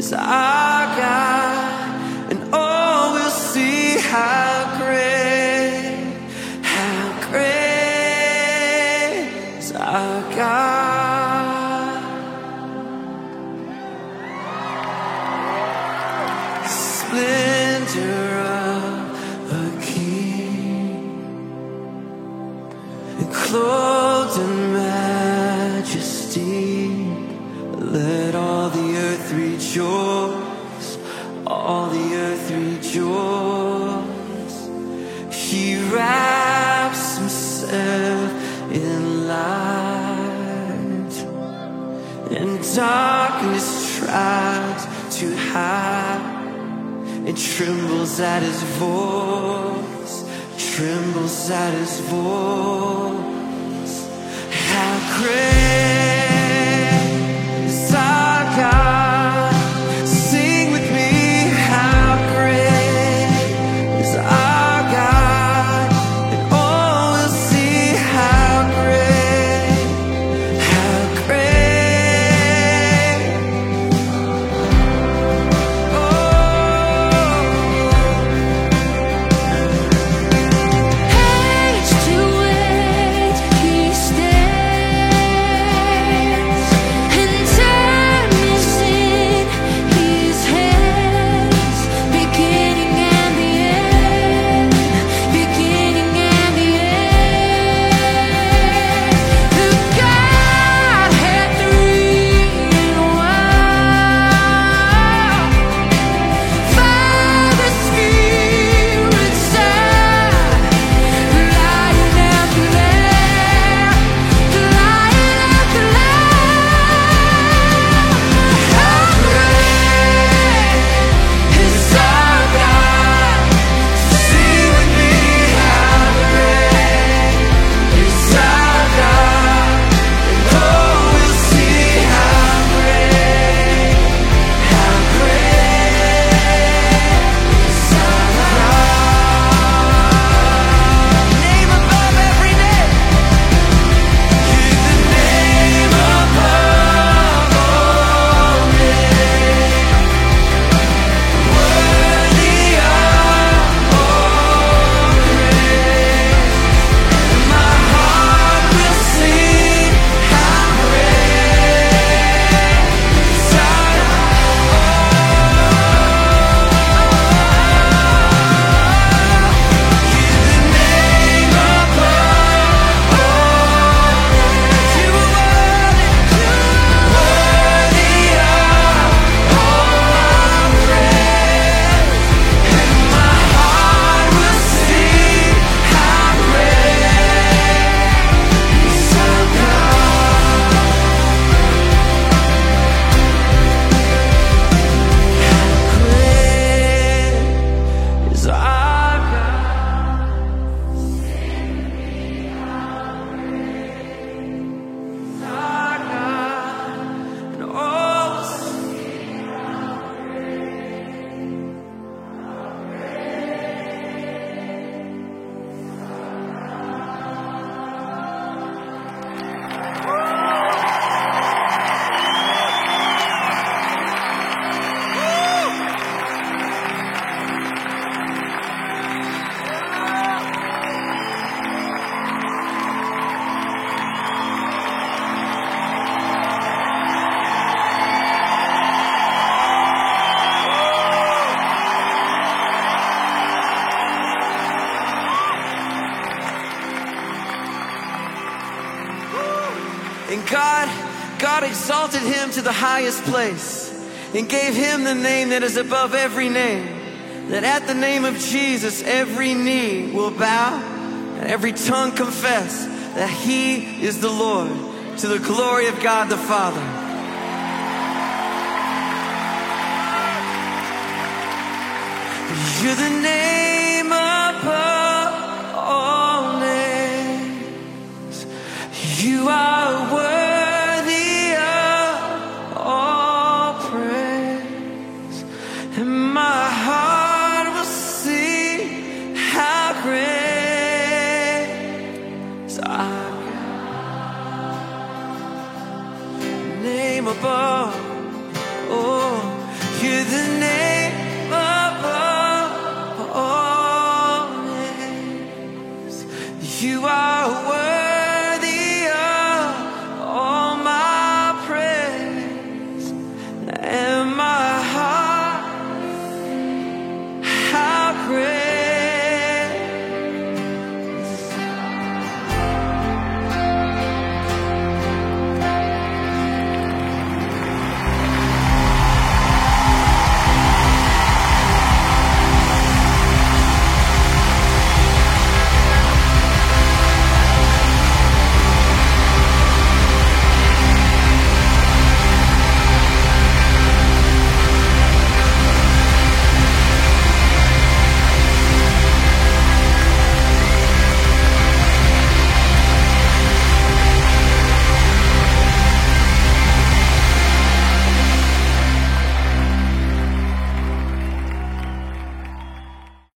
is our God, and oh, we'll see how great is our God. Splendor of a king, and clothed in majesty. Let all the earth rejoice, all the earth rejoice. He wraps himself in light, and darkness tries to hide. It trembles at his voice, trembles at his voice. How great is our God? Sing with me, how great is our God? And oh, we'll see how great, how great. Age to age he stands, and time is in his hands. Beginning and the end, beginning and the end. The Godhead three in one, Father, Spirit, Son, the Lion and the Lamb, the Lion and the Lamb. How great is our God? Sing with me, how great is our God? And oh, we'll see how great is our God. Name above every name. He's the name above all names. Worthy of all praise. My heart will sing how great is our God. He's the name above all names. You are worthy of all praise. And my heart will sing how great is our God. How great is our God. Our God. And oh, And God exalted him to the highest place and gave him the name that is above every name, that at the name of Jesus every knee will bow and every tongue confess that he is the Lord, to the glory of God the Father. You're the name